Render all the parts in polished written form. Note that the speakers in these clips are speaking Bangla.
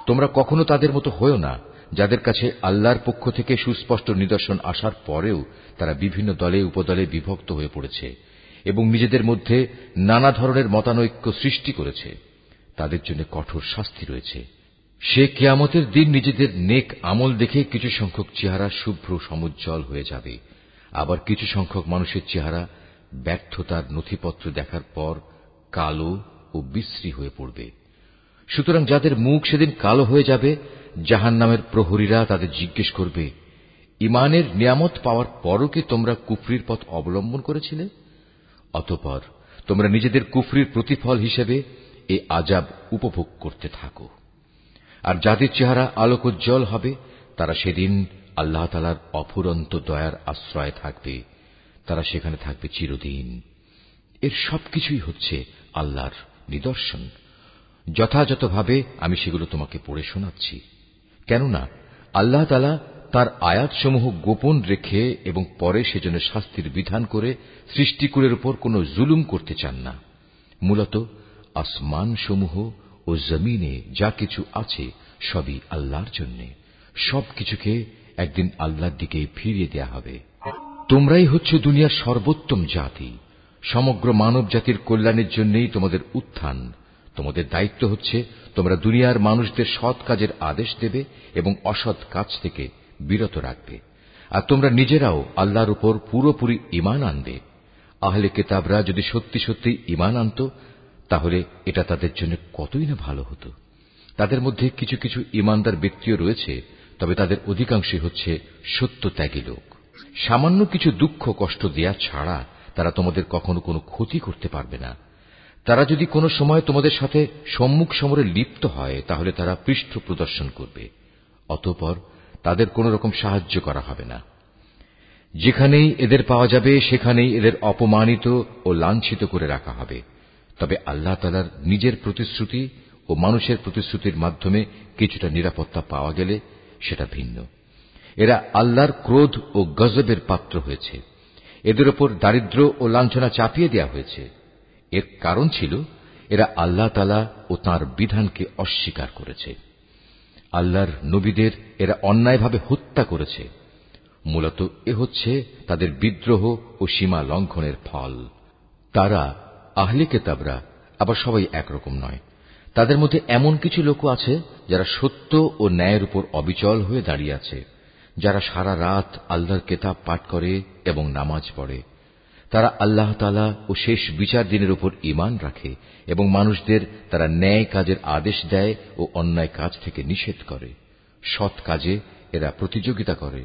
তোমরা কখনো তাদের মতো হয়ো না, যাদের কাছে আল্লাহর পক্ষ থেকে সুস্পষ্ট নিদর্শন আসার পরেও তারা বিভিন্ন দলে উপদলে বিভক্ত হয়ে পড়েছে এবং নিজেদের মধ্যে নানা ধরনের মতানৈক্য সৃষ্টি করেছে। তাদের জন্য কঠোর শাস্তি রয়েছে। সে কিয়ামতের দিন নিজেদের নেক আমল দেখে কিছু সংখ্যক চেহারা শুভ্র সমুজ্জ্বল হয়ে যাবে, আবার কিছু সংখ্যক মানুষের চেহারা ব্যর্থতার নথিপত্র দেখার পর কালো ও বিশ্রী হয়ে পড়বে। সুতরাং যাদের মুখ সেদিন কালো হয়ে যাবে, জাহান্নামের প্রহরীরা তাদের জিজ্ঞেস করবে, ঈমানের নিয়ামত পাওয়ার পরও কি তোমরা কুফরির পথ অবলম্বন করেছিলে? অতঃপর তোমরা নিজেদের কুফরির প্রতিফল হিসেবে এ আযাব উপভোগ করতে থাকো। আর যাদের চেহারা আলোকোজ্জ্বল হবে, তারা সেদিন আল্লাহ তাআলার অফুরন্ত দয়ার আশ্রয়ে থাকবে, তারা সেখানে থাকবে চিরদিন। এর সবকিছুই হচ্ছে আল্লাহর নিদর্শন। যথাযথভাবে আমি সেগুলো তোমাকে পড়ে শোনাচ্ছি, কেননা আল্লাহ তাআলা তার আয়াতসমূহ গোপন রেখে এবং পরে সেজন্য শাস্তির বিধান করে সৃষ্টিকুলের উপর কোনো জুলুম করতে চান না। মূলত আসমানসমূহ ও জমিনে যা কিছু আছে সবই আল্লাহর জন্য। সবকিছুকে একদিন আল্লাহর দিকে ফিরিয়ে দেয়া হবে। তোমরাই হচ্ছ দুনিয়ার সর্বোত্তম জাতি। সমগ্র মানব জাতির কল্যাণের জন্যই তোমাদের উত্থান। তোমাদের দায়িত্ব হচ্ছে তোমরা দুনিয়ার মানুষদের সৎ কাজের আদেশ দেবে এবং অসৎ কাজ থেকে বিরত রাখবে। আর তোমরা নিজেরাও আল্লাহর উপর পুরোপুরি ঈমান আনবে। আহলে কিতাবরা যদি সত্যি সত্যি ঈমান আনত, তাহলে এটা তাদের জন্য কতই না ভালো হতো। তাদের মধ্যে কিছু কিছু ঈমানদার ব্যক্তিও রয়েছে, তবে তাদের অধিকাংশই হচ্ছে সত্যত্যাগী লোক। সামান্য কিছু দুঃখ কষ্ট দেয়া ছাড়া তারা তোমাদের কখনো কোনো ক্ষতি করতে পারবে না। তারা যদি কোনো সময় তোমাদের সাথে সম্মুখ সমরে লিপ্ত হয়, তাহলে তারা পৃষ্ঠ প্রদর্শন করবে। অতঃপর তাদের কোন রকম সাহায্য করা হবে না। যেখানেই এদের পাওয়া যাবে সেখানেই এদের অপমানিত ও লাঞ্ছিত করে রাখা হবে। তবে আল্লাহ তাআলার নিজের প্রতিশ্রুতি ও মানুষের প্রতিশ্রুতির মাধ্যমে কিছুটা নিরাপত্তা পাওয়া গেলে সেটা ভিন্ন। এরা আল্লাহর ক্রোধ ও গজবের পাত্র হয়েছে। এদের উপর দারিদ্র ও লাঞ্ছনা চাপিয়ে দেওয়া হয়েছে। এর কারণ ছিল এরা আল্লাহ তাআলা ও তাঁর বিধানকে অস্বীকার করেছে। আল্লাহর নবীদের এরা অন্যায়ভাবে হত্যা করেছে। মূলত এ হচ্ছে তাদের বিদ্রোহ ও সীমা লঙ্ঘনের ফল। তারা আহলে কিতাবরা আবার সবাই একরকম নয়। তাদের মধ্যে এমন কিছু লোক আছে যারা সত্য ও ন্যায়ের উপর অবিচল হয়ে দাঁড়িয়ে আছে, যারা সারা রাত আল্লাহর কিতাব পাঠ করে এবং নামাজ পড়ে। তারা আল্লাহ তাআলা ও শেষ বিচার দিনের উপর ঈমান রাখে এবং মানুষদের তারা ন্যায় কাজের আদেশ দেয় ও অন্যায় কাজ থেকে নিষেধ করে। সৎ কাজে এরা প্রতিযোগিতা করে।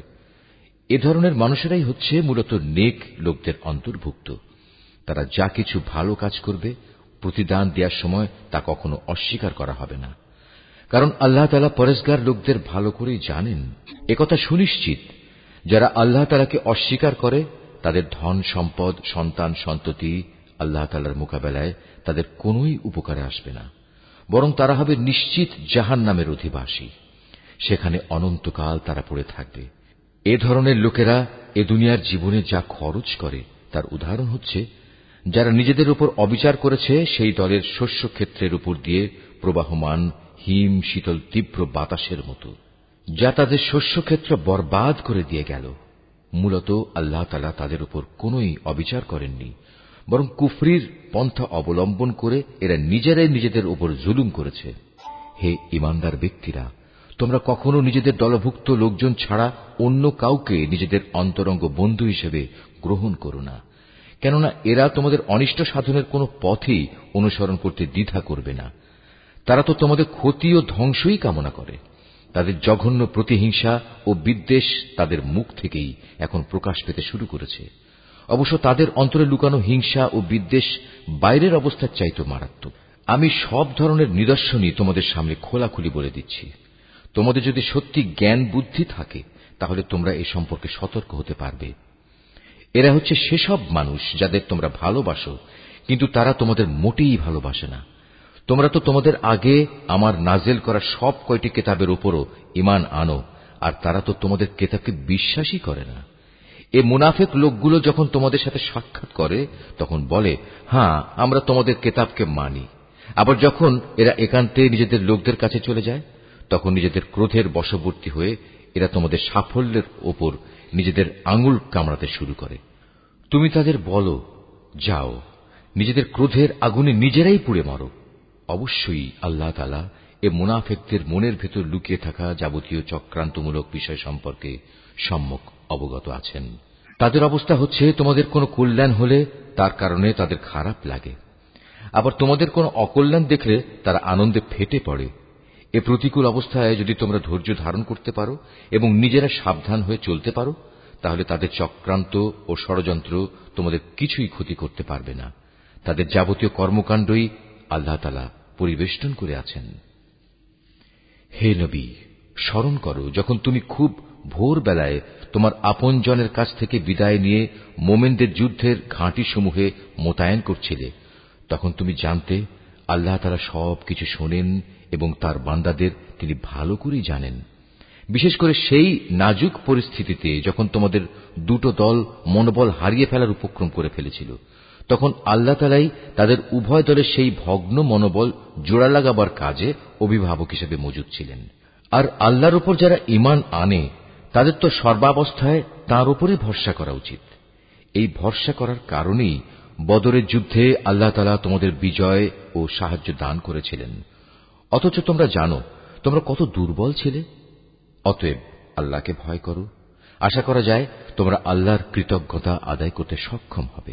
এ ধরনের মানুষেরাই হচ্ছে মূলত নেক লোকদের অন্তর্ভুক্ত। তারা যা কিছু ভালো কাজ করবে, প্রতিদান দেওয়ার সময় তা কখনো অস্বীকার করা হবে না, কারণ আল্লাহ তাআলা পরেজগার লোকদের ভালো করেই জানেন। একথা সুনিশ্চিত, যারা আল্লাহ তাআলাকে অস্বীকার করে তাদের ধন সম্পদ সন্তান সন্ততি আল্লাহ তাআলার মোকাবেলায় তাদের কোনোই উপকারে আসবে না, বরং তারা হবে নিশ্চিত জাহান্নামের অধিবাসী। সেখানে অনন্তকাল তারা পড়ে থাকবে। এ ধরনের লোকেরা এ দুনিয়ার জীবনে যা খরচ করে তার উদাহরণ হচ্ছে যারা নিজেদের উপর অবিচার করেছে সেই দলের শস্য ক্ষেত্রের উপর দিয়ে প্রবাহমান হিম শীতল তীব্র বাতাসের মতো, যা তাদের শস্যক্ষেত্র বরবাদ করে দিয়ে গেল। মূলত আল্লাহ তাআলা তাদের উপর কোনোই অবিচার করেননি, বরং কুফরির পন্থা অবলম্বন করে এরা নিজেরাই নিজেদের উপর জুলুম করেছে। হে ঈমানদার ব্যক্তিরা, তোমরা কখনো নিজেদের দলভুক্ত লোকজন ছাড়া অন্য কাউকে নিজেদের অন্তরঙ্গ বন্ধু হিসেবে গ্রহণ করো না, কেননা এরা তোমাদের অনিষ্ট সাধনের কোনো পথই অনুসরণ করতে দ্বিধা করবে না। তারা তো তোমাদের ক্ষতি ও ধ্বংসই কামনা করে। তাদের জঘন্য প্রতিহিংসা ও বিদ্বেষ তাদের মুখ থেকেই এখন প্রকাশ পেতে শুরু করেছে। অবশ্য তাদের অন্তরে লুকানো হিংসা ও বিদ্বেষ বাইরের অবস্থার চাইতে মারাত্মক। আমি সব ধরনের নিদর্শনই তোমাদের সামনে খোলাখুলি বলে দিচ্ছি। তোমাদের যদি সত্যি জ্ঞান বুদ্ধি থাকে তাহলে তোমরা এ সম্পর্কে সতর্ক হতে পারবে। এরা হচ্ছে সেসব মানুষ যাদের তোমরা ভালোবাসো, কিন্তু তারা তোমাদের মোটেই ভালোবাসে না। তোমরা তো তোমাদের আগে আমার নাজেল করা সব কয়টি কিতাবের উপরও ঈমান আনো, আর তারা তো তোমাদের কিতাবকে বিশ্বাসই করে না। এ মুনাফিক লোকগুলো যখন তোমাদের সাথে সাক্ষাৎ করে তখন বলে, হ্যাঁ, আমরা তোমাদের কিতাবকে মানি। আবার যখন এরা একান্তে নিজেদের লোকদের কাছে চলে যায় তখন নিজেদের ক্রোধের বশবর্তী হয়ে এরা তোমাদের সাফল্যের ওপর নিজেদের আঙুল কামড়াতে শুরু করে। তুমি তাদের বলো, যাও নিজেদের ক্রোধের আগুনে নিজেরাই পুড়ে মরো। অবশ্যই আল্লাহ তাআলা এ মুনাফিকদের মনের ভেতর লুকিয়ে থাকা যাবতীয় চক্রান্তমূলক বিষয় সম্পর্কে সম্যক অবগত আছেন। তাদের অবস্থা হচ্ছে, তোমাদের কোনো কল্যাণ হলে তার কারণে তাদের খারাপ লাগে, আবার তোমাদের কোনো অকল্যাণ দেখলে তারা আনন্দে ফেটে পড়ে। এ প্রতিকূল অবস্থায় যদি তোমরা ধৈর্য ধারণ করতে পারো এবং নিজেরা সাবধান হয়ে চলতে পারো, তাহলে তাদের চক্রান্ত ও ষড়যন্ত্র তোমাদের কিছুই ক্ষতি করতে পারবে না। তাদের যাবতীয় কর্মকাণ্ডই আল্লাহ তাআলা পরিবেষ্টন করে আছেন। হে নবী, স্মরণ করো যখন তুমি খুব ভোরবেলায় তোমার আপনজনের কাছ থেকে বিদায় নিয়ে মোমেনদের যুদ্ধের ঘাঁটিসমূহে মোতায়েন করছিলে। তখন তুমি জানতে আল্লাহ তাআলা সবকিছু শোনেন এবং তার বান্দাদের তিনি ভালো করেই জানেন। বিশেষ করে সেই নাজুক পরিস্থিতিতে যখন তোমাদের দুটো দল মনোবল হারিয়ে ফেলার উপক্রম করে ফেলেছিল, তখন আল্লাহ তাআলাই তাদের উভয় দলের সেই ভগ্ন মনোবল জোড়া লাগাবার কাজে অভিভাবক হিসেবে মজুদ ছিলেন। আর আল্লাহর উপর যারা ঈমান আনে তাদের তো সর্বাবস্থায় তাঁর উপরে ভরসা করা উচিত। এই ভরসা করার কারণেই বদরের যুদ্ধে আল্লাহ তাআলা তোমাদের বিজয় ও সাহায্য দান করেছিলেন। অথচ তোমরা জানো তোমরা কত দুর্বল ছিলে। অতএব আল্লাহকে ভয় করো। আশা করা যায় তোমরা আল্লাহর কৃতজ্ঞতা আদায় করতে সক্ষম হবে।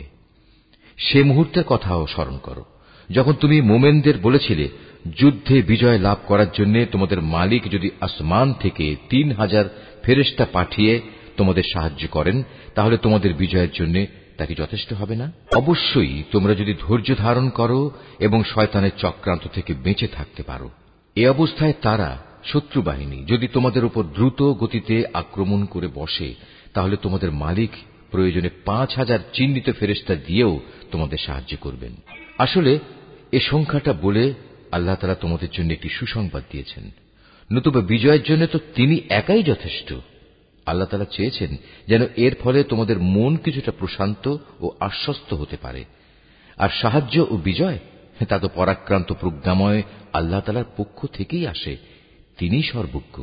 সে মুহূর্তের কথাও স্মরণ করো যখন তুমি মোমেনদের বলেছিলে, যুদ্ধে বিজয় লাভ করার জন্য তোমাদের মালিক যদি আসমান থেকে ৩,০০০ ফেরেশতা পাঠিয়ে তোমাদের সাহায্য করেন, তাহলে তোমাদের বিজয়ের জন্য তা কি যথেষ্ট হবে না? অবশ্যই তোমরা যদি ধৈর্য ধারণ করো এবং শয়তানের চক্রান্ত থেকে বেঁচে থাকতে পারো। এ অবস্থায় তারা শত্রু বাহিনী যদি তোমাদের উপর দ্রুত গতিতে আক্রমণ করে বসে, তাহলে তোমাদের মালিক প্রয়োজনে ৫,০০০ চিহ্নিত ফেরেশতা দিয়েও তোমাদের সাহায্য করবেন। আসলে এ সংখ্যাটা বলে আল্লাহ তাআলা তোমাদের জন্য একটি সুসংবাদ দিয়েছেন। নতুবা বিজয়ের জন্য তো তিনি একাই যথেষ্ট। আল্লাহ তাআলা চেয়েছেন যেন এর ফলে তোমাদের মন কিছুটা প্রশান্ত ও আশ্বস্ত হতে পারে। আর সাহায্য ও বিজয় তা তো পরাক্রান্ত প্রজ্ঞাময় আল্লাহ তাআলার পক্ষ থেকেই আসে। তিনিই সর্বজ্ঞ।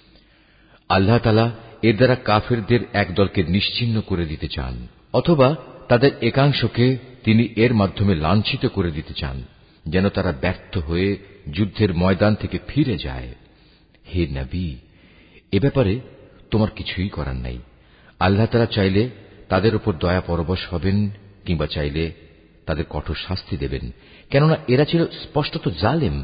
আল্লাহ তাআলা এর দ্বারা কাফেরদের এক দলকে নিশ্চিহ্ন করে দিতে চান, অথবা তাদের একাংশকে তিনি এর মাধ্যমে লাঞ্ছিত করে দিতে চান, যেন তারা ব্যর্থ হয়ে যুদ্ধের ময়দান থেকে ফিরে যায়। হে নবী, এ ব্যাপারে তোমার কিছুই করার নাই। আল্লাহ তাআলা চাইলে তাদের উপর দয়া পরবশ হবেন, কিংবা চাইলে তাদের কঠোর শাস্তি দেবেন, কেননা এরা ছিল স্পষ্টত জালেম।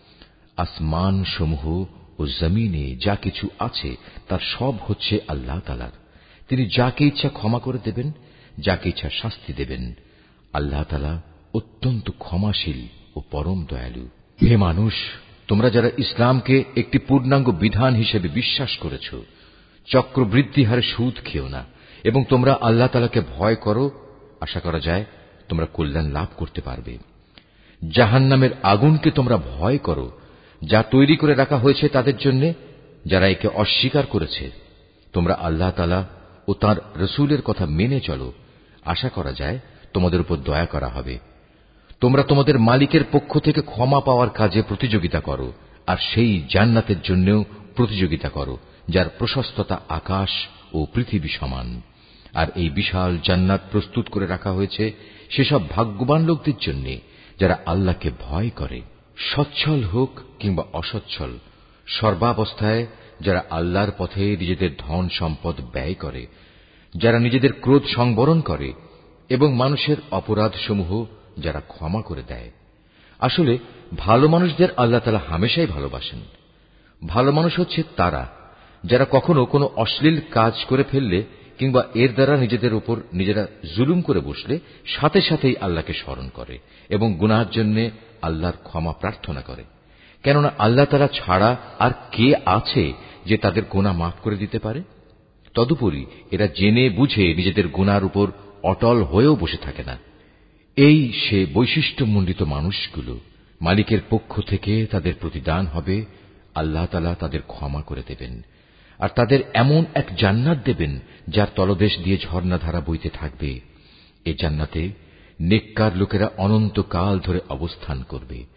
আসমান সমূহ ও জমিনে যা কিছু আছে তার সব হচ্ছে আল্লাহ তাআলার। তিনি যাকে ইচ্ছা ক্ষমা করে দেবেন, যাকে ইচ্ছা শাস্তি দেবেন। আল্লাহ তাআলা অত্যন্ত ক্ষমাশীল ও পরম দয়ালু। হে মানুষ, তোমরা যারা ইসলামকে একটি পূর্ণাঙ্গ বিধান হিসেবে বিশ্বাস করেছ, চক্রবৃদ্ধি হারে সুদ খেও না এবং তোমরা আল্লাহ তাআলাকে ভয় করো। আশা করা যায় তোমরা কল্যাণ লাভ করতে পারবে। জাহান্নামের আগুনকে তোমরা ভয় করো, যা তৈরি করে রাখা হয়েছে তাদের জন্য যারা একে অস্বীকার করেছে। তোমরা আল্লাহ তাআলা ও তাঁর রাসূলের কথা মেনে চলো। আশা করা যায় তোমাদের উপর দয়া করা হবে। তোমরা তোমাদের মালিকের পক্ষ থেকে ক্ষমা পাওয়ার কাজে প্রতিযোগিতা করো, আর সেই জান্নাতের জন্যও প্রতিযোগিতা করো যার প্রশস্ততা আকাশ ও পৃথিবী সমান। আর এই বিশাল জান্নাত প্রস্তুত করে রাখা হয়েছে সেসব ভাগ্যবান লোকদের জন্য যারা আল্লাহকে ভয় করে। সচ্ছল হোক কিংবা অসচ্ছল, সর্বাবস্থায় যারা আল্লাহর পথে নিজেদের ধন সম্পদ ব্যয় করে, যারা নিজেদের ক্রোধ সংবরণ করে এবং মানুষের অপরাধসমূহ যারা ক্ষমা করে দেয়। আসলে ভালো মানুষদের আল্লাহ তাআলা হামেশাই ভালোবাসেন। ভালো মানুষ হচ্ছে তারা যারা কখনো কোনো অশ্লীল কাজ করে ফেললে কিংবা এর দ্বারা নিজেদের উপর নিজেরা জুলুম করে বসলে সাথে সাথেই আল্লাহকে স্মরণ করে এবং গুনাহের জন্য আল্লাহর ক্ষমা প্রার্থনা করে। কেননা আল্লাহ তাআলা ছাড়া আর কে আছে যে তাদের গুনাহ মাফ করে দিতে পারে? তদুপরি এরা জেনে বুঝে নিজেদের গুনার উপর অটল হয়েও বসে থাকে না। এই সে বৈশিষ্ট্যমণ্ডিত মানুষগুলো, মালিকের পক্ষ থেকে তাদের প্রতিদান হবে আল্লাহ তাআলা তাদের ক্ষমা করে দেবেন, আর তাদের এমন এক জান্নাত দেবেন যার তলদেশ দিয়ে ঝর্ণাধারা বইতে থাকবে। এই জান্নাতে নেককার লোকেরা অনন্তকাল ধরে অবস্থান করবে।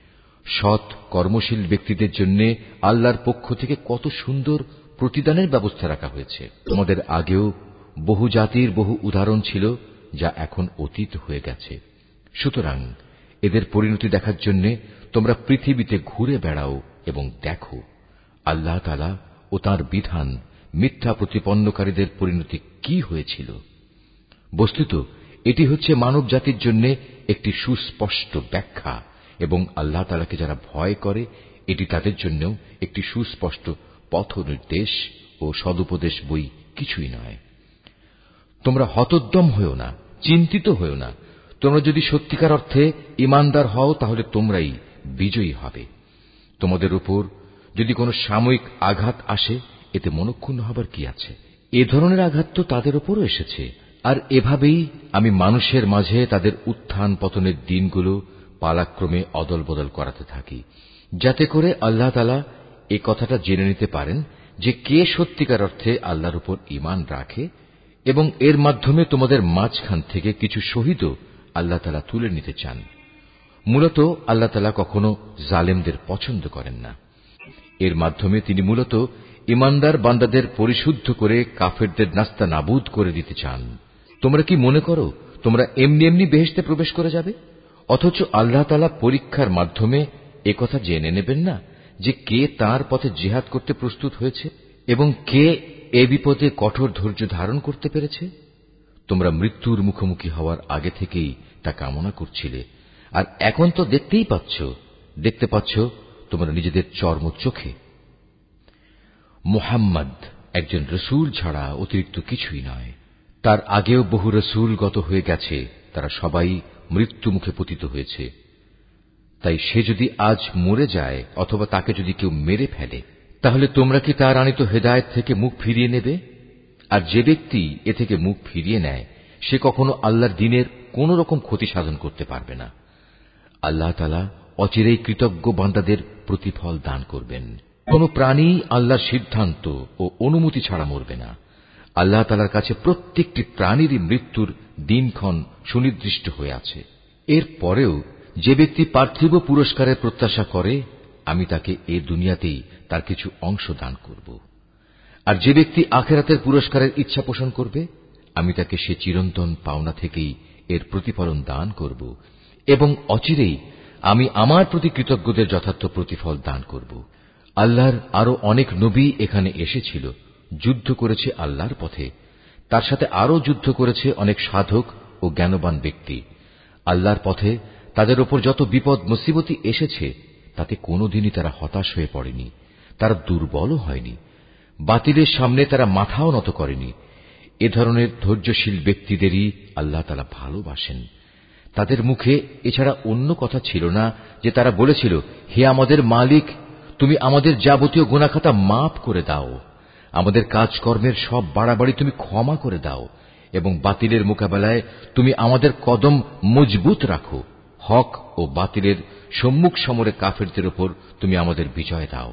সৎ কর্মশীল ব্যক্তিদের জন্য আল্লাহর পক্ষ থেকে কত সুন্দর প্রতিদানের ব্যবস্থা রাখা হয়েছে। তোমাদের আগেও বহু জাতির বহু উদাহরণ ছিল, যা এখন অতীত হয়ে গেছে। সুতরাং এদের পরিণতি দেখার জন্য তোমরা পৃথিবীতে ঘুরে বেড়াও এবং দেখো আল্লাহ তাআলা ও তাঁর বিধান মিথ্যা প্রতিপন্নকারীদের পরিণতি কি হয়েছিল। বস্তুত এটি হচ্ছে মানব জাতির জন্য একটি সুস্পষ্ট ব্যাখ্যা, এবং আল্লাহ তাআলাকে যারা ভয় করে এটি তাদের জন্য একটি সুস্পষ্ট পথ নির্দেশ ও সদুপদেশ বই কিছুই নয়। তোমরা হতোদ্যম হও না, চিন্তিত হও না। তোমরা যদি সত্যিকার অর্থে ঈমানদার হও তাহলে তোমরাই বিজয়ী হবে। তোমাদের উপর যদি কোনো সাময়িক আঘাত আসে এতে মনক্ষুণ্ণ হবার কি আছে? এ ধরনের আঘাত তো তাদের উপরও এসেছে। আর এভাবেই আমি মানুষের মাঝে তাদের উত্থান পতনের দিনগুলো পালাক্রমে অদল বদল করাতে থাকি, যাতে করে আল্লাহ তাআলা এ কথাটা জেনে নিতে পারেন যে কে সত্যিকার অর্থে আল্লাহর উপর ঈমান রাখে, এবং এর মাধ্যমে তোমাদের মাঝখান থেকে কিছু শহীদও আল্লাহ তাআলা তুলে নিতে চান। মূলত আল্লাহ তাআলা কখনো জালেমদের পছন্দ করেন না। এর মাধ্যমে তিনি মূলত ঈমানদার বান্দাদের পরিশুদ্ধ করে কাফেরদের নাস্তানাবুদ করে দিতে চান। তোমরা কি মনে করো তোমরা এমনি এমনি বেহেশতে প্রবেশ করে যাবে? অথচ আল্লাহ তাআলা পরীক্ষার মাধ্যমে একথা জেনে নেবেন না যে কে তাঁর পথে জিহাদ করতে প্রস্তুত হয়েছে এবং কে এ বিপদে কঠোর ধৈর্য ধারণ করতে পেরেছে। তোমরা মৃত্যুর মুখোমুখি হওয়ার আগে থেকেই তা কামনা করছিলে, আর এখন তো দেখতে পাচ্ছ তোমরা নিজেদের চর্ম চোখে। মুহাম্মদ একজন রসূল ছাড়া অতিরিক্ত কিছুই নয়। তার আগেও বহু রসূল গত হয়ে গেছে, তারা সবাই মৃত্যু মুখে পতিত হয়েছে। তাই সে যদি আজ মরে যায় অথবা তাকে যদি কেউ মেরে ফেলে, তাহলে তোমরা কি তার আনিত হেদায়েত থেকে মুখ ফিরিয়ে নেবে? আর যে ব্যক্তি এ থেকে মুখ ফিরিয়ে নেয় সে কখনো আল্লাহর দ্বীনের কোন রকম ক্ষতি সাধন করতে পারবে না। আল্লাহ তাআলা অচিরেই কৃতজ্ঞ বান্দাদের প্রতিফল দান করবেন। কোন প্রাণী আল্লাহর সিদ্ধান্ত ও অনুমতি ছাড়া মরবে না। আল্লাহ তাআলার কাছে প্রত্যেকটি প্রাণীরই মৃত্যুর দিনক্ষণ সুনির্দিষ্ট হয়ে আছে। এর পরেও যে ব্যক্তি পার্থিব পুরস্কারের প্রত্যাশা করে, আমি তাকে এ দুনিয়াতেই তার কিছু অংশ দান করব। আর যে ব্যক্তি আখিরাতের পুরস্কারের ইচ্ছা পোষণ করবে, আমি তাকে সে চিরন্তন পাওনা থেকেই এর প্রতিফলন দান করব, এবং অচিরেই আমি আমার প্রতি কৃতজ্ঞদের যথার্থ প্রতিফল দান করব। আল্লাহর আরো অনেক নবী এখানে এসেছিল, যুদ্ধ করেছে আল্লাহর পথে। তার সাথে আরো যুদ্ধ করেছে অনেক সাধক ও জ্ঞানবান ব্যক্তি। আল্লাহর পথে তাদের উপর যত বিপদ মুসিবতি এসেছে তাতে কোনোদিনই তারা হতাশ হয়ে পড়েনি, তারা দুর্বলও হয়নি, বাতিলের সামনে তারা মাথাও নত করেনি। এ ধরনের ধৈর্যশীল ব্যক্তিদেরই আল্লাহ তাআলা ভালোবাসেন। তাদের মুখে এছাড়া অন্য কথা ছিল না যে তারা বলেছিল, হে আমাদের মালিক, তুমি আমাদের যাবতীয় গুনাহখাতা মাফ করে দাও, আমাদের কাজকর্মের সব বাড়াবাড়ি তুমি ক্ষমা করে দাও, এবং বাতিলের মোকাবেলায় তুমি আমাদের কদম মজবুত রাখো। হক ও বাতিলের সম্মুখ সমরে কাফেরদের উপর তুমি আমাদের বিজয় দাও।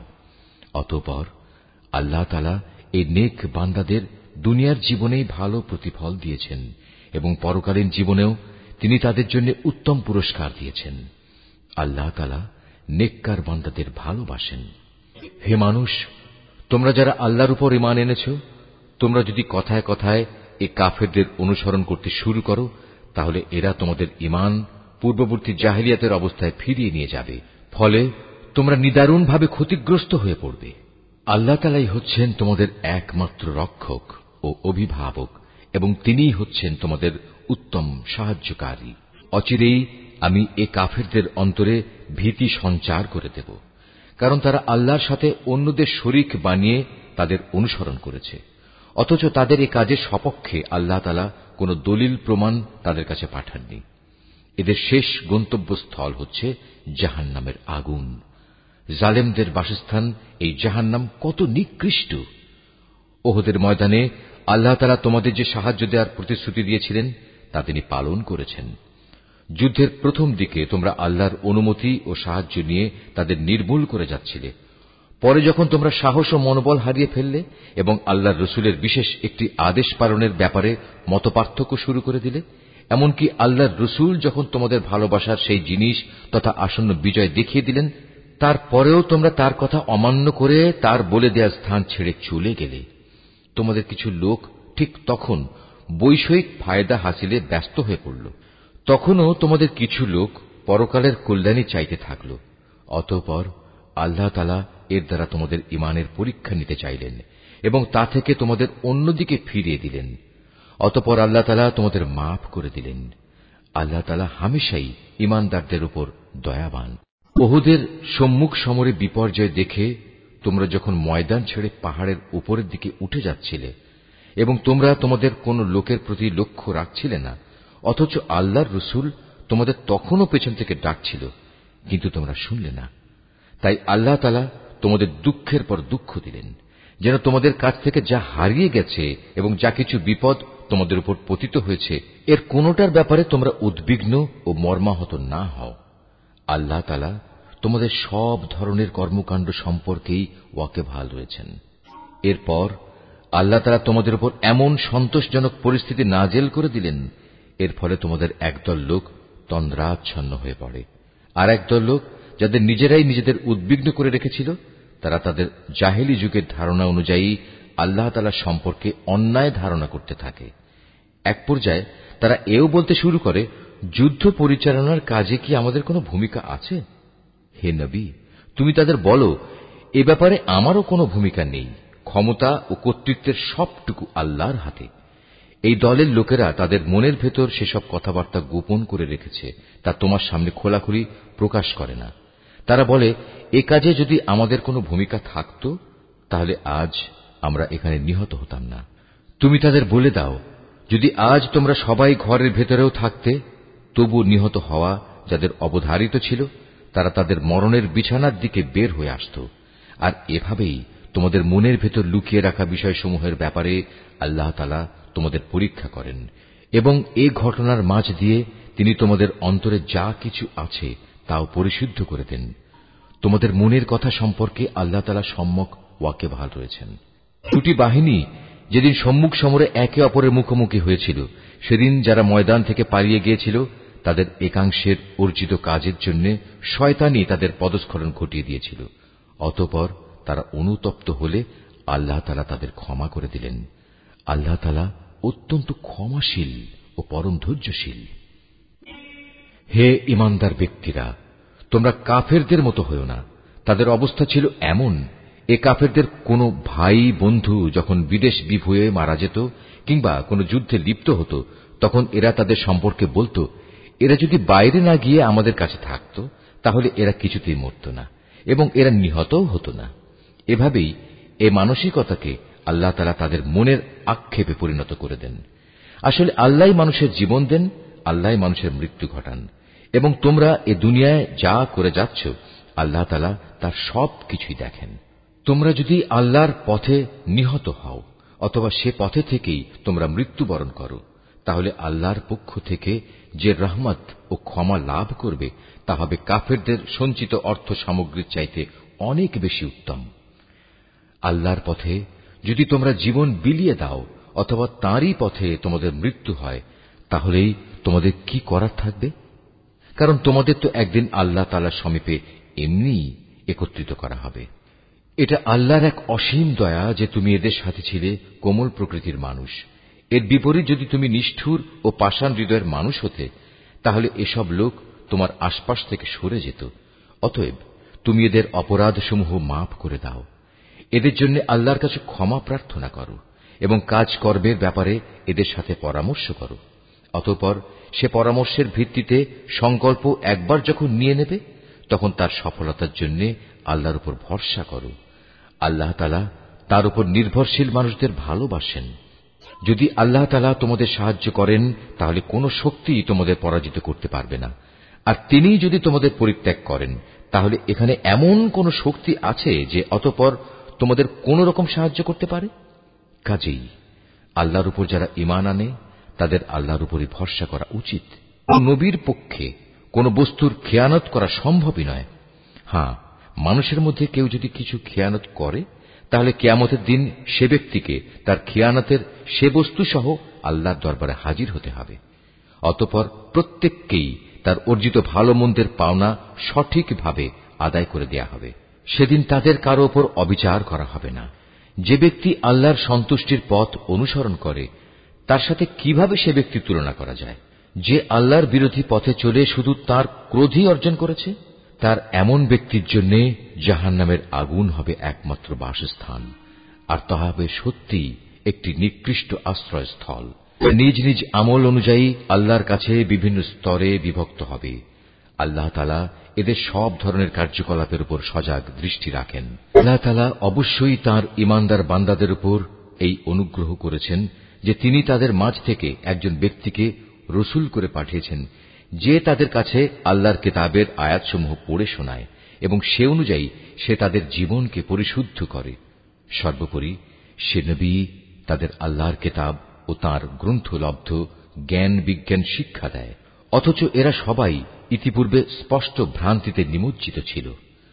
অতঃপর আল্লাহ তাআলা এই নেক বান্দাদের দুনিয়ার জীবনেই ভালো প্রতিফল দিয়েছেন, এবং পরকালীন জীবনেও তিনি তাদের জন্য উত্তম পুরস্কার দিয়েছেন। আল্লাহ তাআলা নেককার বান্দাদের ভালোবাসেন। হে মানুষ, তোমরা যারা আল্লাহর উপর ঈমান এনেছ, তোমরা যদি কথায় কথায় এ কাফেরদের অনুসরণ করতে শুরু করো, তাহলে এরা তোমাদের ঈমান পূর্ববর্তী জাহেলিয়াতের অবস্থায় ফিরিয়ে নিয়ে যাবে। ফলে তোমরা নিদারুণভাবে ক্ষতিগ্রস্ত হয়ে পড়বে। আল্লাহ তাআলাই হচ্ছেন তোমাদের একমাত্র রক্ষক ও অভিভাবক, এবং তিনিই হচ্ছেন তোমাদের উত্তম সাহায্যকারী। অচিরেই আমি এ কাফেরদের অন্তরে ভীতি সঞ্চার করে দেব, কারণ তারা আল্লাহর সাথে অন্যদের শরীক বানিয়ে তাদের অনুসরণ করেছে, অথচ তাদের এ কাজের সপক্ষে আল্লাহ তাআলা কোন দলিল প্রমাণ তাদের কাছে পাঠাননি। এদের শেষ গন্তব্যস্থল হচ্ছে জাহান্নামের আগুন। জালেমদের বাসস্থান এই জাহান্নাম কত নিকৃষ্ট! ওহদের ময়দানে আল্লাহ তাআলা তোমাদের যে সাহায্য দেওয়ার প্রতিশ্রুতি দিয়েছিলেন তা তিনি পালন করেছেন। যুদ্ধের প্রথম দিকে তোমরা আল্লাহর অনুমতি ও সাহায্য নিয়ে তাদের নির্মূল করে যাচ্ছিলে। পরে যখন তোমরা সাহস ও মনোবল হারিয়ে ফেললে এবং আল্লাহর রসুলের বিশেষ একটি আদেশ পালনের ব্যাপারে মতপার্থক্য শুরু করে দিলে, এমনকি আল্লাহর রসুল যখন তোমাদের ভালোবাসার সেই জিনিস তথা আসন্ন বিজয় দেখিয়ে দিলেন, তারপরেও তোমরা তার কথা অমান্য করে তার বলে দেয়া স্থান ছেড়ে চলে গেলে। তোমাদের কিছু লোক ঠিক তখন বৈষয়িক ফায়দা হাসিলে ব্যস্ত হয়ে পড়ল। তখনও তোমাদের কিছু লোক পরকালের কল্যাণী চাইতে থাকল। অতঃপর আল্লাহ তাআলা এর দ্বারা তোমাদের ঈমানের পরীক্ষা নিতে চাইলেন এবং তা থেকে তোমাদের অন্যদিকে ফিরিয়ে দিলেন। অতঃপর আল্লাহ তাআলা তোমাদের মাফ করে দিলেন। আল্লাহ তাআলা হামেশাই ঈমানদারদের উপর দয়াবান। উহুদের সম্মুখ সমরে বিপর্যয় দেখে তোমরা যখন ময়দান ছেড়ে পাহাড়ের উপরের দিকে উঠে যাচ্ছিলে এবং তোমরা তোমাদের কোন লোকের প্রতি লক্ষ্য রাখছিলে না, অথচ আল্লাহর রাসূল তোমাদের তখনও পেছন থেকে ডাকছিল, কিন্তু তোমরা শুনলে না। তাই আল্লাহ তাআলা তোমাদের দুঃখের পর দুঃখ দিলেন, যেন তোমাদের কাছ থেকে যা হারিয়ে গেছে এবং যা কিছু বিপদ তোমাদের উপর পতিত হয়েছে এর কোনোটার ব্যাপারে তোমরা উদ্বিগ্ন ও মর্মাহত না হও। আল্লাহ তাআলা তোমাদের সব ধরনের কর্মকাণ্ড সম্পর্কেই ওয়াকিবহাল রয়েছেন। এরপর আল্লাহ তাআলা তোমাদের উপর এমন সন্তোষজনক পরিস্থিতি নাযিল করে দিলেন, এর ফলে তোমাদের একদল লোক তন্দ্রাচ্ছন্ন হয়ে পড়ে, আর একদল লোক যাদের নিজেরাই নিজেদের উদ্বিগ্ন করে রেখেছিল, তারা তাদের জাহেলি যুগের ধারণা অনুযায়ী আল্লাহ তাআলা সম্পর্কে অন্যায় ধারণা করতে থাকে। এক পর্যায়ে তারা এও বলতে শুরু করে, যুদ্ধ পরিচালনার কাজে কি আমাদের কোনো ভূমিকা আছে? হে নবী, তুমি তাদের বলো, এ ব্যাপারে আমারও কোনো ভূমিকা নেই। ক্ষমতা ও কর্তৃত্বের সবটুকু আল্লাহর হাতে। এই দলের লোকেরা তাদের মনের ভেতর সেসব কথাবার্তা গোপন করে রেখেছে, তা তোমার সামনে খোলাখুলি প্রকাশ করে না। তারা বলে, এ কাজে যদি আমাদের কোনো ভূমিকা থাকত, তাহলে আজ আমরা এখানে নিহত হতাম না। তুমি তাদের বলে দাও, যদি আজ তোমরা সবাই ঘরের ভেতরেও থাকতে, তবু নিহত হওয়া যাদের অবধারিত ছিল, তারা তাদের মরণের বিছানার দিকে বের হয়ে আসত। আর এভাবেই তোমাদের মনের ভেতর লুকিয়ে রাখা বিষয়সমূহের ব্যাপারে আল্লাহ তাআলা তোমাদের পরীক্ষা করেন এবং এই ঘটনার মাঝ দিয়ে তিনি তোমাদের অন্তরে যা কিছু আছে তাও পরিশুদ্ধ করে দেন। তোমাদের মনের কথা সম্পর্কে আল্লাহ তাআলা সম্যক ওয়াকিবহাল রয়েছেন। দুটি বাহিনী যেদিন সম্মুখ সমরে একে অপরের মুখোমুখি হয়েছিল, সেদিন যারা ময়দান থেকে পালিয়ে গিয়েছিল তাদের একাংশের অর্জিত কাজের জন্য শয়তানি তাদের পদস্খলন ঘটিয়ে দিয়েছিল। অতঃপর তারা অনুতপ্ত হলে আল্লাহ তাআলা তাদের ক্ষমা করে দিলেন। আল্লাহ তাআলা অত্যন্ত ক্ষমাশীল ও পরম ধৈর্যশীল। হে ঈমানদার ব্যক্তিরা, তোমরা কাফেরদের মতো হয়ো না। তাদের অবস্থা ছিল এমন, এ কাফেরদের কোন ভাই বন্ধু যখন বিদেশ বিভূয়ে মারা যেত কিংবা কোন যুদ্ধে লিপ্ত হতো, তখন এরা তাদের সম্পর্কে বলতো, এরা যদি বাইরে না গিয়ে আমাদের কাছে থাকত, তাহলে এরা কিছুতেই মরত না এবং এরা নিহতও হতো না। এভাবেই এ মানসিকতাকে আল্লাহ তাআলা তাদের মনের আক্ষেপে পরিণত করে দেন। আসলে আল্লাহই মানুষের জীবন দেন, আল্লাহই মানুষের মৃত্যু ঘটান, এবং তোমরা এ দুনিয়ায় যা করে যাচ্ছ আল্লাহ তাআলা তার সব কিছুই দেখেন। তোমরা যদি আল্লাহর পথে নিহত হও অথবা সে পথে থেকেই তোমরা মৃত্যুবরণ করো, তাহলে আল্লাহর পক্ষ থেকে যে রহমত ও ক্ষমা লাভ করবে তা হবে কাফেরদের সঞ্চিত অর্থ সামগ্রীর চাইতে অনেক বেশি উত্তম। আল্লাহর পথে যদি তোমরা জীবন বিলিয়ে দাও অথবা তাঁরই পথে তোমাদের মৃত্যু হয়, তাহলেই তোমাদের কি করার থাকবে? কারণ তোমাদের তো একদিন আল্লাহ তাআলার সমীপে এমনিই একত্রিত করা হবে। এটা আল্লাহর এক অসীম দয়া যে তুমি এদের সাথে ছিলে কোমল প্রকৃতির মানুষ। এর বিপরীত যদি তুমি নিষ্ঠুর ও পাষাণ হৃদয়ের মানুষ হতে, তাহলে এসব লোক তোমার আশপাশ থেকে সরে যেত। অতএব তুমি এদের অপরাধসমূহ মাফ করে দাও। এদের জন্য আল্লাহর কাছে ক্ষমা প্রার্থনা করো এবং কাজ কর্মের ব্যাপারে এদের সাথে পরামর্শ করো। অতঃপর সে পরামর্শের ভিত্তিতে সংকল্প একবার যখন নিয়ে নেবে, তখন তার সফলতার জন্য আল্লাহর উপর ভরসা করো। আল্লাহ তাআলা তার উপর নির্ভরশীল মানুষদের ভালোবাসেন। যদি আল্লাহ তাআলা তোমাদের সাহায্য করেন, তাহলে কোনো শক্তি তোমাদের পরাজিত করতে পারবে না। আর তিনি যদি তোমাদের পরিত্যাগ করেন, তাহলে এখানে এমন কোন শক্তি আছে যে অতঃপর তোমাদের কোন রকম সাহায্য করতে পারে? কাজেই আল্লাহর উপর যারা ঈমান আনে তাদের আল্লাহর উপরই ভরসা করা উচিত। নবীর পক্ষে কোন বস্তুর খেয়ানত করা সম্ভবই নয়। হ্যাঁ, মানুষের মধ্যে কেউ যদি কিছু খেয়ানত করে, তাহলে কিয়ামতের দিন সে ব্যক্তিকে তার খেয়ানতের সে বস্তু সহ আল্লাহর দরবারে হাজির হতে হবে। অতঃপর প্রত্যেককেই তার অর্জিত ভালো মন্দের পাওনা সঠিকভাবে আদায় করে দেয়া হবে। সেদিন তাদের কারো ওপর অবিচার করা হবে না। যে ব্যক্তি আল্লাহর সন্তুষ্টির পথ অনুসরণ করে তার সাথে কিভাবে সে ব্যক্তি তুলনা করা যায়? যে আল্লাহর বিরোধী পথে চলে শুধু তার ক্রোধই অর্জন করেছে, তার এমন ব্যক্তির জন্য জাহান্নামের আগুন হবে একমাত্র বাসস্থান, আর তা হবে সত্যি একটি নিকৃষ্ট আশ্রয়স্থল। নিজ নিজ আমল অনুযায়ী আল্লাহর কাছে বিভিন্ন স্তরে বিভক্ত হবে। আল্লাহ তাআলা এদের সব ধরনের কার্যকলাপের উপর সজাগ দৃষ্টি রাখেন। আল্লাহ তাআলা অবশ্যই তাঁর ঈমানদার বান্দাদের উপর এই অনুগ্রহ করেছেন যে তিনি তাদের মাঝ থেকে একজন ব্যক্তিকে রসুল করে পাঠিয়েছেন, যে তাদের কাছে আল্লাহর কিতাবের আয়াতসমূহ পড়ে শোনায় এবং সে অনুযায়ী সে তাদের জীবনকে পরিশুদ্ধ করে। সর্বোপরি সে নবী তাদের আল্লাহর কিতাব ও তাঁর গ্রন্থলব্ধ জ্ঞান বিজ্ঞান শিক্ষা দেয়। অথচ এরা সবাই ইতিপূর্বে স্পষ্ট ভ্রান্তিতে নিমজ্জিত ছিল।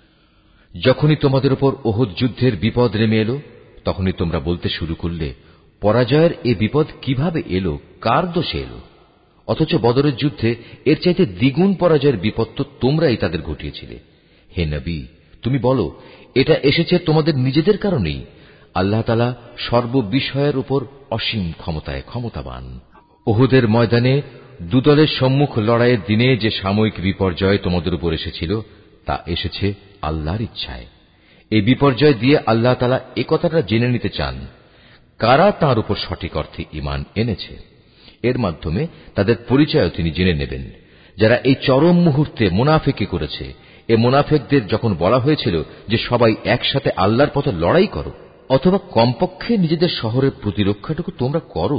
যখনই তোমাদের উপর ওহদ যুদ্ধের বিপদ নেমে এলো, তখনই তোমরা বলতে শুরু করলে, পরাজয়ের এ বিপদ কিভাবে এলো, কার দোষে এলো? অথচ বদরের যুদ্ধে এর চাইতে দ্বিগুণ পরাজয়ের বিপদ তো তোমরাই তাদের ঘটিয়েছিলে। হে নবী, তুমি বলো, এটা এসেছে তোমাদের নিজেদের কারণেই। আল্লাহ তাআলা সর্ববিষয়ের উপর অসীম ক্ষমতায় ক্ষমতাবান। ওহুদের ময়দানে দুদলের সম্মুখ লড়াইয়ের দিনে যে সাময়িক বিপর্যয় তোমাদের উপর এসেছিল, তা এসেছে আল্লাহর ইচ্ছায়। এই বিপর্যয় দিয়ে আল্লাহ তাআলা একথাটা জেনে নিতে চান, কারা তাঁর উপর সঠিক অর্থে ঈমান এনেছে। এর মাধ্যমে তাদের পরিচয়ও তিনি জেনে নেবেন। যারা এই চরম মুহূর্তে মুনাফিকি করেছে, এ মুনাফিকদের যখন বলা হয়েছিল যে সবাই একসাথে আল্লাহর পথে লড়াই করো, অথবা কমপক্ষে নিজেদের শহরের প্রতিরক্ষাটুকু তোমরা করো,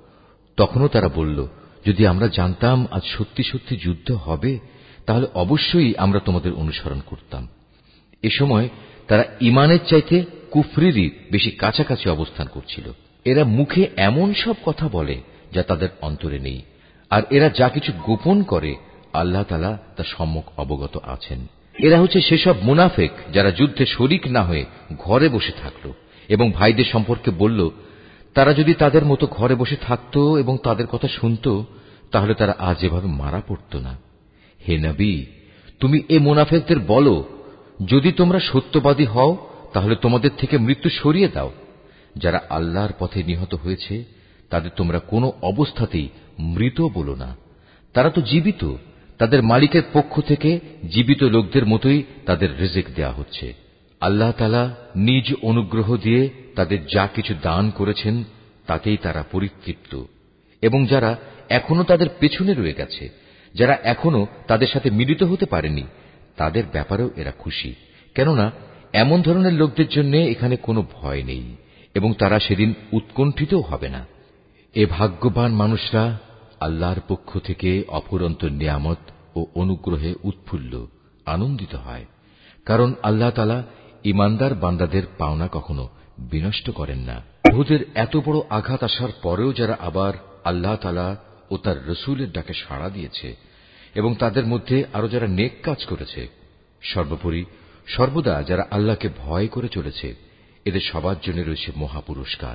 তখনও তারা বলল, যদি আমরা জানতাম আজ সত্যি সত্যি যুদ্ধ হবে, তাহলে অবশ্যই আমরা তোমাদের অনুসরণ করতাম। এ সময় তারা ঈমানের চাইতে কুফরিরই বেশি কাছাকাছি অবস্থান করছিল। এরা মুখে এমন সব কথা বলে যা তাদের অন্তরে নেই, আর এরা যা কিছু গোপন করে আল্লাহ তাআলা তা সম্যক অবগত আছেন। এরা হচ্ছে সেসব মুনাফিক যারা যুদ্ধে শরিক না হয়ে ঘরে বসে থাকল এবং ভাইদের সম্পর্কে বলল, তারা যদি তাদের মতো ঘরে বসে থাকত এবং তাদের কথা শুনত, তাহলে তারা আজ এভাবে মারা পড়ত না। হে নবী, তুমি এ মুনাফিকদের বলো, যদি তোমরা সত্যবাদী হও তাহলে তোমাদের থেকে মৃত্যু সরিয়ে দাও। যারা আল্লাহর পথে নিহত হয়েছে তাদের তোমরা কোনো অবস্থাতেই মৃত বলো না, তারা তো জীবিত। তাদের মালিকের পক্ষ থেকে জীবিত লোকদের মতোই তাদের রিজিক দেয়া হচ্ছে। আল্লাহ তাআলা নিজ অনুগ্রহ দিয়ে তাদের যা কিছু দান করেছেন তাতেই তারা পরিতৃপ্ত। এবং যারা এখনো তাদের পেছনে রয়ে গেছে, যারা এখনো তাদের সাথে মিলিত হতে পারেনি, তাদের ব্যাপারেও এরা খুশি, কেননা এমন ধরনের লোকদের জন্য এখানে কোনো ভয় নেই এবং তারা সেদিন উৎকণ্ঠিতও হবে না। এ ভাগ্যবান মানুষরা আল্লাহর পক্ষ থেকে অফুরন্ত নিয়ামত ও অনুগ্রহে উৎফুল্ল আনন্দিত হয়, কারণ আল্লাহ তাআলা ঈমানদার বান্দাদের পাওনা কখনো বিনষ্ট করেন না। উহুদের এত বড় আঘাত আসার পরেও যারা আবার আল্লাহ তাআলা ও তার রসুলের ডাকে সাড়া দিয়েছে এবং তাদের মধ্যে আরো যারা নেক কাজ করেছে, সর্বোপরি সর্বদা যারা আল্লাহকে ভয় করে চলেছে, এদের সবার জন্য রয়েছে মহাপুরস্কার।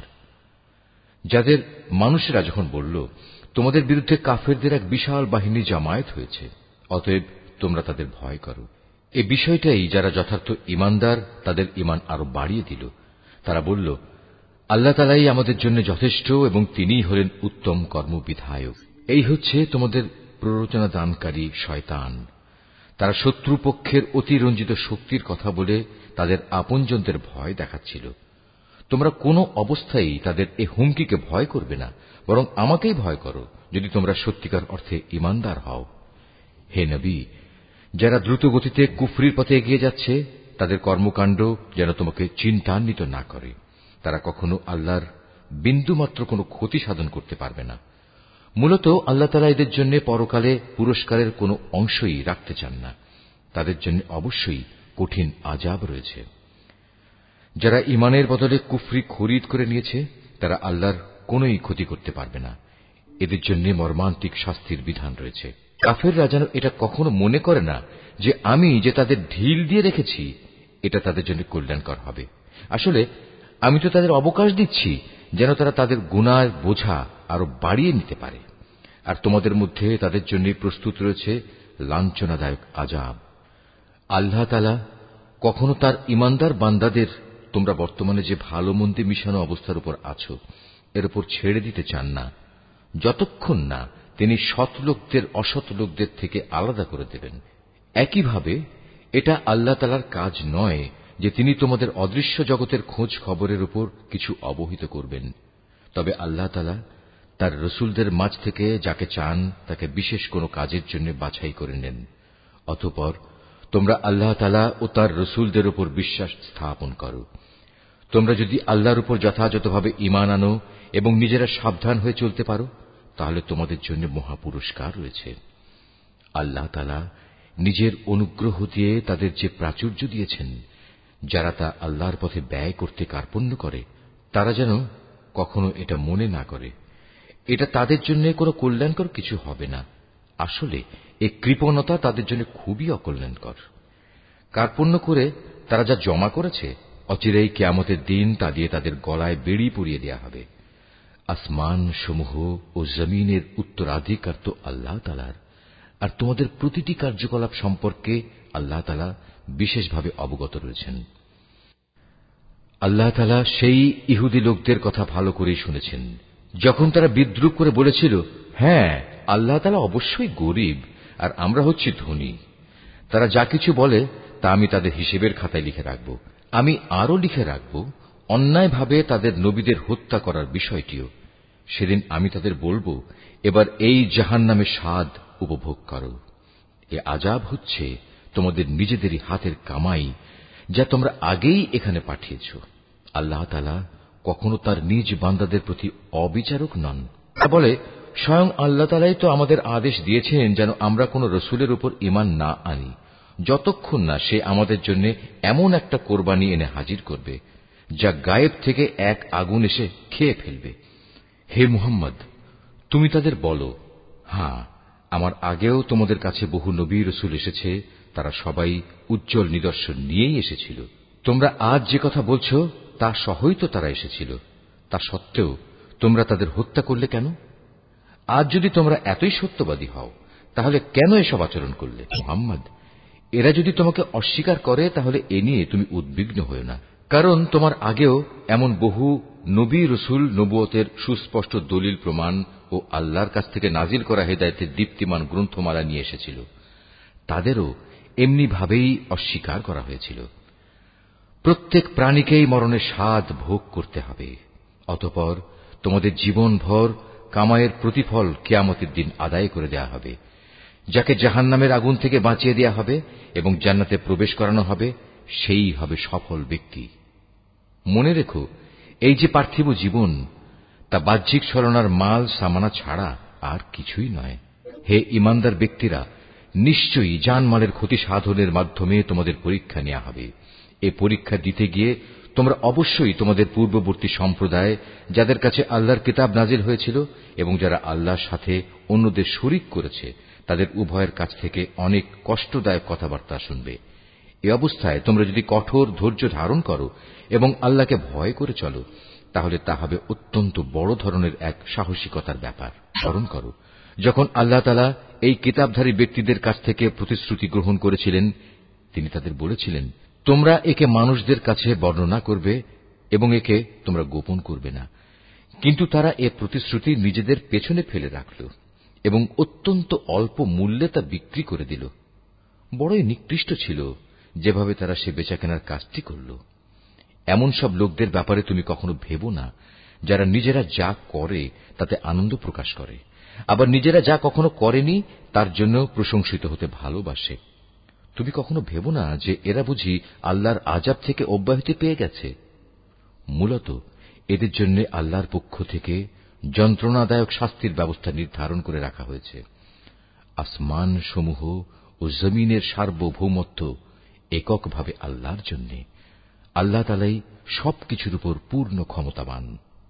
যাদের মানুষেরা যখন বলল, তোমাদের বিরুদ্ধে কাফেরদের এক বিশাল বাহিনী জামায়াত হয়েছে, অতএব তোমরা তাদের ভয় করো, এই বিষয়টাই যারা যথার্থ ঈমানদার তাদের ঈমান আরো বাড়িয়ে দিল। তারা বলল, আল্লাহ তাআলাই আমাদের জন্য যথেষ্ট এবং তিনিই হলেন উত্তম কর্মবিধায়ক। এই হচ্ছে তোমাদের প্ররোচনা দানকারী শয়তান। তারা শত্রুপক্ষের অতিরঞ্জিত শক্তির কথা বলে তাদের আপনজনদের ভয় দেখাচ্ছিল। তোমরা কোনো অবস্থায় তাদের এ হুমকিকে ভয় করবে না, বরং আমাকেই ভয় করো যদি তোমরা সত্যিকার অর্থে ঈমানদার হও। হে নবী, যারা দ্রুত গতিতে কুফরির পথে এগিয়ে যাচ্ছে, তাদের কর্মকাণ্ড যেন তোমাকে চিন্তান্বিত না করে। তারা কখনো আল্লাহর বিন্দুমাত্র কোনো ক্ষতি সাধন করতে পারবে না। মূলত আল্লাহ তাআলা এদের জন্য পরকালে পুরস্কারের কোনো অংশই রাখতে চান না। তাদের জন্য অবশ্যই কঠিন আযাব রয়েছে। যারা ঈমানের বদলে কুফরি খরিদ করে নিয়েছে, তারা আল্লাহর কোনোই ক্ষতি করতে পারবে না। এদের জন্য মর্মান্তিক শাস্তির বিধান রয়েছে। কাফেররা যেন এটা কখনো মনে করে না যে আমি যে তাদের ঢিল দিয়ে রেখেছি এটা তাদের জন্য কল্যাণকর হবে। আসলে আমি তো তাদের অবকাশ দিচ্ছি যেন তারা তাদের গুনাহের বোঝা আরো বাড়িয়ে নিতে পারে। আর তোমাদের মধ্যে তাদের জন্য প্রস্তুত রয়েছে লাঞ্ছনাদায়ক আযাব। আল্লাহ তাআলা কখনো তার ঈমানদার বান্দাদের তোমরা বর্তমানে যে ভালো মন্দে মিশানো অবস্থার উপর আছো এর উপর ছেড়ে দিতে চান না, যতক্ষণ না তিনি সৎ লোকদের অসৎ লোকদের থেকে আলাদা করে দেবেন। একইভাবে এটা আল্লাহ তাআলার কাজ নয় যে তিনি তোমাদের অদৃশ্য জগতের খোঁজ খবরের উপর কিছু অবহিত করবেন। তবে আল্লাহ তাআলা তার রসুলদের মাঝ থেকে যাকে চান তাকে বিশেষ কোনো কাজের জন্য বাছাই করে নেন। অতঃপর তোমরা আল্লাহ তাআলা ও তার রসুলদের উপর বিশ্বাস স্থাপন করো। তোমরা যদি আল্লাহর উপর যথাযথভাবে ঈমান আনো এবং নিজেরা সাবধান হয়ে চলতে পারো তাহলে তোমাদের জন্য মহা পুরস্কার রয়েছে। আল্লাহ তাআলা নিজের অনুগ্রহ দিয়ে তাদের যে প্রাচুর্য দিয়েছেন, যারা তা আল্লাহর পথে ব্যয় করতে কার্পণ্য করে তারা যেন কখনো এটা মনে না করে এটা তাদের জন্য কোনো কল্যাণকর কিছু হবে না। আসলে এই কৃপণতা তাদের জন্য খুবই অকল্যাণকর। কার্পণ্য করে তারা যা জমা করেছে অচিরেই কিয়ামতের দিন তা দিয়ে তাদের গলায় বেড়ি পরিয়ে দেয়া হবে। আসমান সমূহ ও জমিনের উত্তরাধিকার তো আল্লাহ তাআলার, আর তোমাদের প্রতিটি কার্যকলাপ সম্পর্কে আল্লাহ তাআলা বিশেষভাবে অবগত রয়েছেন। আল্লাহ তাআলা সেই ইহুদি লোকদের কথা ভালো করেই শুনেছেন, যখন তারা বিদ্রূপ করে বলেছিল, হ্যাঁ আল্লাহ তাআলা অবশ্যই গরীব আর আমরা হচ্ছি ধনী। তারা যা কিছু বলে তা আমি তাদের হিসেবের খাতায় লিখে রাখব। আমি আরো লিখে রাখব অন্যায়ভাবে তাদের নবীদের হত্যা করার বিষয়টিও। সেদিন আমি তাদের বলবো, এবার এই জাহান্নামের স্বাদ উপভোগ করো। এ আযাব হচ্ছে তোমাদের নিজেদেরই হাতের কামাই, যা তোমরা আগেই এখানে পাঠিয়েছ। আল্লাহ তাআলা কখনো তার নিজ বান্দাদের প্রতি অবিচারক নন। তা বলে, স্বয়ং আল্লাহ তাআলাই তো আমাদের আদেশ দিয়েছেন যেন আমরা কোন রসুলের উপর ঈমান না আনি যতক্ষণ না সে আমাদের জন্য এমন একটা কোরবানি এনে হাজির করবে যা গায়েব থেকে এক আগুন এসে খেয়ে ফেলবে। হে মুহাম্মদ, তুমি তাদের বলো, হ্যাঁ আমার আগেও তোমাদের কাছে বহু নবী রসুল এসেছে, তারা সবাই উজ্জ্বল নিদর্শন নিয়েই এসেছিল। তোমরা আজ যে কথা বলছো তা সহই তো তারা এসেছিল। তা সত্ত্বেও তোমরা তাদের হত্যা করলে কেন? আজ যদি তোমরা এতই সত্যবাদী হও তাহলে কেন এসব আচরণ করলে? মুহাম্মদ, এরা যদি তোমাকে অস্বীকার করে তাহলে এ নিয়ে তুমি উদ্বিগ্ন হও না, কারণ তোমার আগেও এমন বহু নবী রসুল নবুয়তের সুস্পষ্ট দলিল প্রমাণ ও আল্লাহর কাছ থেকে নাজিল করা হেদায়েতের দীপ্তিমান গ্রন্থমালা নিয়ে এসেছিল। তাদেরও এমনি ভাবেই অস্বীকার করা হয়েছিল। প্রত্যেক প্রাণীকেই মরণের স্বাদ ভোগ করতে হবে। অতঃপর তোমাদের জীবনভর কামাইয়ের প্রতিফল কিয়ামতের দিন আদায় করে দেয়া হবে। যাকে জাহান্নামের আগুন থেকে বাঁচিয়ে দেয়া হবে এবং জান্নাতে প্রবেশ করানো হবে, সেই হবে সফল ব্যক্তি। মনে রেখো, এই যে পার্থিব জীবন তা বাহ্যিক ছলনার মাল সামানা ছাড়া আর কিছুই নয়। হে ঈমানদার ব্যক্তিরা, নিশ্চয়ই জানমালের ক্ষতি সাধনের মাধ্যমে তোমাদের পরীক্ষা নেওয়া হবে। এ পরীক্ষা দিতে গিয়ে তোমরা অবশ্যই তোমাদের পূর্ববর্তী সম্প্রদায় যাদের কাছে আল্লাহর কিতাব নাজিল হয়েছিল এবং যারা আল্লাহর সাথে অন্যদের শরীক করেছে তাদের উভয়ের কাছ থেকে অনেক কষ্টদায়ক কথাবার্তা শুনবে। এ অবস্থায় তোমরা যদি কঠোর ধৈর্য ধারণ করো এবং আল্লাহকে ভয় করে চলো তাহলে তা হবে অত্যন্ত বড় ধরনের এক সাহসিকতার ব্যাপার। স্মরণ করো, যখন আল্লাহ তাআলা এই কিতাবধারী ব্যক্তিদের কাছ থেকে প্রতিশ্রুতি গ্রহণ করেছিলেন, তিনি তাদের বলেছিলেন, তোমরা একে মানুষদের কাছে বর্ণনা করবে এবং একে তোমরা গোপন করবে না। কিন্তু তারা এ প্রতিশ্রুতি নিজেদের পেছনে ফেলে রাখল এবং অত্যন্ত অল্প মূল্যে তা বিক্রি করে দিল। বড়ই নিকৃষ্ট ছিল যেভাবে তারা সে বেচাকেনার কাজটি করল। এমন সব লোকদের ব্যাপারে তুমি কখনো ভেবো না যারা নিজেরা যা করে তাতে আনন্দ প্রকাশ করে, আবার নিজেরা যা কখনো করেনি তার জন্য প্রশংসিত হতে ভালোবাসে। তুমি কখনো ভেবো না যে এরা বুঝি আল্লাহর আযাব থেকে অব্যাহতি পেয়ে গেছে। মূলত এদের জন্য আল্লাহর পক্ষ থেকে যন্ত্রণাদায়ক শাস্তির ব্যবস্থা নির্ধারণ করে রাখা হয়েছে। আসমান সমূহ ও জমিনের সার্বভৌমত্ব এককভাবে আল্লাহর জন্য। আল্লাহ তাআলাই সবকিছুর উপর পূর্ণ ক্ষমতাবান।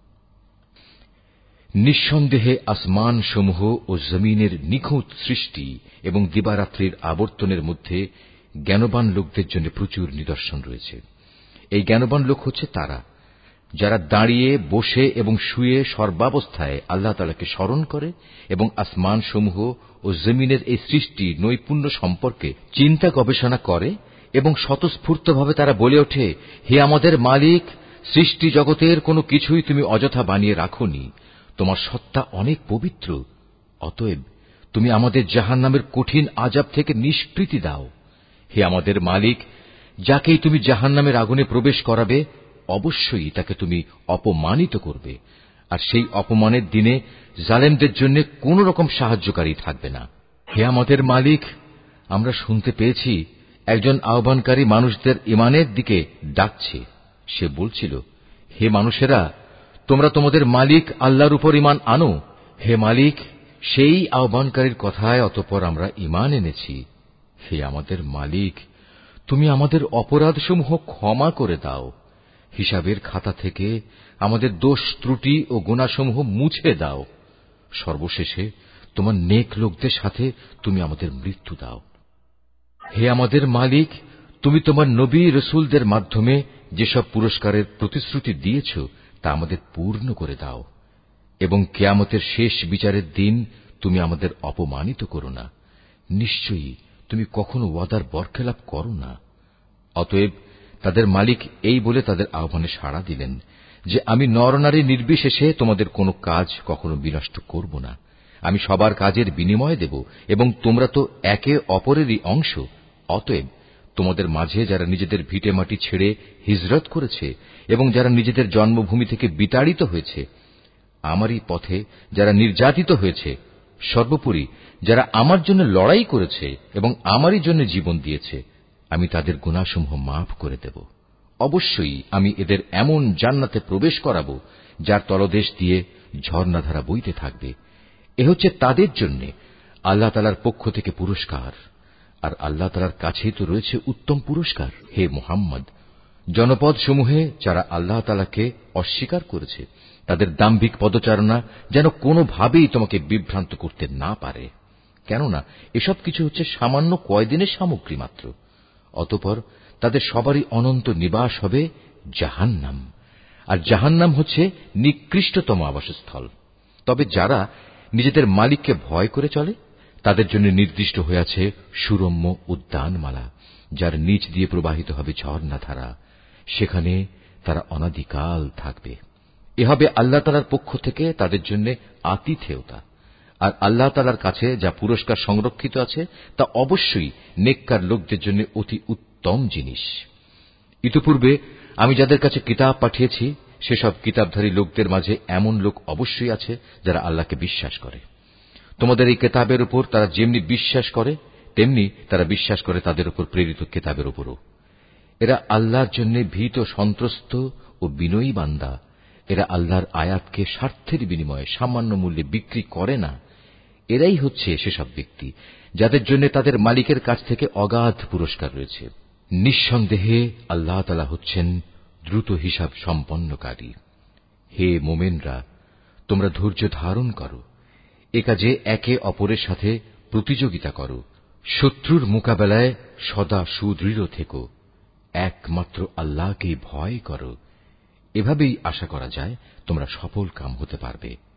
নিঃসন্দেহে আসমান সমূহ ও জমিনের নিখুঁত সৃষ্টি এবং দিবারাত্রির আবর্তনের মধ্যে জ্ঞানবান লোকদের জন্য প্রচুর নিদর্শন রয়েছে। এই জ্ঞানবান লোক হচ্ছে তারা যারা দাঁড়িয়ে, বসে এবং শুয়ে সর্বাবস্থায় আল্লাহ তাআলাকে স্মরণ করে এবং আসমান সমূহ ও জমিনের এই সৃষ্টি নৈপুণ্য সম্পর্কে চিন্তা গবেষণা করে এবং স্বতঃস্ফূর্তভাবে তারা বলে ওঠে, হে আমাদের মালিক, সৃষ্টি জগতের কোনো কিছুই তুমি অযথা বানিয়ে রাখোনি, তোমার সত্তা অনেক পবিত্র। অতএব তুমি আমাদের জাহান্নামের কঠিন আযাব থেকে নিষ্কৃতি দাও। হে আমাদের মালিক, যাকেই তুমি জাহান্নামের আগুনে প্রবেশ করাবে, অবশ্যই তাকে তুমি অপমানিত করবে, আর সেই অপমানের দিনে জালেমদের জন্য কোন রকম সাহায্যকারী থাকবে না। হে আমাদের মালিক, আমরা শুনতে পেয়েছি একজন আহ্বানকারী মানুষদের ঈমানের দিকে ডাকছে। সে বলছিল, হে মানুষেরা, তোমরা তোমাদের মালিক আল্লাহর উপর ঈমান আনো। হে মালিক, সেই আহ্বানকারীর কথায় অতঃপর আমরা ঈমান এনেছি। হে আমাদের মালিক, তুমি আমাদের অপরাধসমূহ ক্ষমা করে দাও, হিসাবের খাতা থেকে আমাদের দোষ ত্রুটি ও গুনাহসমূহ মুছে দাও। সর্বশেষে তোমার নেক লোকদের সাথে তুমি আমাদের মৃত্যু দাও। হে আমাদের মালিক, তুমি তোমার নবী রসুলদের মাধ্যমে যেসব পুরস্কারের প্রতিশ্রুতি দিয়েছ তা আমাদের পূর্ণ করে দাও, এবং কিয়ামতের শেষ বিচারের দিন তুমি আমাদের অপমানিত করো না। নিশ্চয়ই তুমি কখনো ওয়াদার বরখেলাপ করো না। অতএব তাদের মালিক এই বলে তাদের আহ্বানে সাড়া দিলেন যে, আমি নরনারী নির্বিশেষে তোমাদের কোনো কাজ কখনো বিনষ্ট করব না। আমি সবার কাজের বিনিময় দেব, এবং তোমরা তো একে অপরেরই অংশ। অতএব তোমাদের মাঝে যারা নিজেদের ভিটেমাটি ছেড়ে হিজরত করেছে এবং যারা নিজেদের জন্মভূমি থেকে বিতাড়িত হয়েছে, আমারই পথে যারা নির্যাতিত হয়েছে, সর্বোপরি যারা আমার জন্য লড়াই করেছে এবং আমারই জন্য জীবন দিয়েছে, আমি তাদের গুনাহসমূহ মাফ করে দেব। অবশ্যই আমি এদের এমন জান্নাতে প্রবেশ করাব যার তলদেশ দিয়ে ঝর্ণাধারা বইতে থাকবে। এ হচ্ছে তাদের জন্য আল্লাহ তাআলার পক্ষ থেকে পুরস্কার, আর আল্লাহ তাআলার কাছেই তো রয়েছে উত্তম পুরস্কার। হে মুহাম্মদ, জনপদ সমূহে যারা আল্লাহ তাআলাকে অস্বীকার করেছে তাদের দাম্ভিক পদচারণা যেন কোনোভাবেই তোমাকে বিভ্রান্ত করতে না পারে, কেননা এসব কিছু হচ্ছে সামান্য কয়দিনের সামগ্রী মাত্র। অতঃপর তাদের সবারই অনন্ত নিবাস হবে জাহান্নাম, আর জাহান্নাম হচ্ছে নিকৃষ্টতম আবাসস্থল। তবে যারা নিজেদের মালিককে ভয় করে চলে তাদের জন্য নির্দিষ্ট হয়ে আছে সুরম্য উদ্যানমালা, যার নিচ দিয়ে প্রবাহিত হবে ঝর্ণাধারা। সেখানে তারা অনাদিকাল থাকবে। এ হবে আল্লাহ তাআলার পক্ষ থেকে তাদের জন্য আতিথেয়তা। আর আল্লাহ তাআলার কাছে যা পুরস্কার সংরক্ষিত আছে তা অবশ্যই নেককার লোকদের জন্য অতি উত্তম জিনিস। ইতিপূর্বে আমি যাদের কাছে কিতাব পাঠিয়েছি সেসব কিতাবধারী লোকদের মাঝে এমন লোক অবশ্যই আছে যারা আল্লাহকে বিশ্বাস করে। তোমাদের এই কিতাবের উপর তারা যেমনি বিশ্বাস করে তেমনি তারা বিশ্বাস করে তাদের উপর প্রেরিত কিতাবের উপরও। এরা আল্লাহর জন্য ভীত সন্ত্রস্ত ও বিনয়ী বান্দা। এরা আল্লাহর আয়াতকে স্বার্থের বিনিময়ে সামান্য মূল্যে বিক্রি করে না। এরাই হচ্ছে সেসব ব্যক্তি যাদের জন্য তাদের মালিকের কাছ থেকে অগাধ পুরস্কার রয়েছে। নিঃসন্দেহে আল্লাহ তাআলা হচ্ছেন দ্রুত হিসাব সম্পন্নকারী। হে মোমেনরা, তোমরা ধৈর্য ধারণ করো, এ কাজে একে অপরের সাথে প্রতিযোগিতা করো, শত্রুর মোকাবেলায় সদা সুদৃঢ় থেকো, একমাত্র আল্লাহকেই ভয় করো। এভাবেই আশা করা যায় তোমরা সফল কাম হতে পারবে।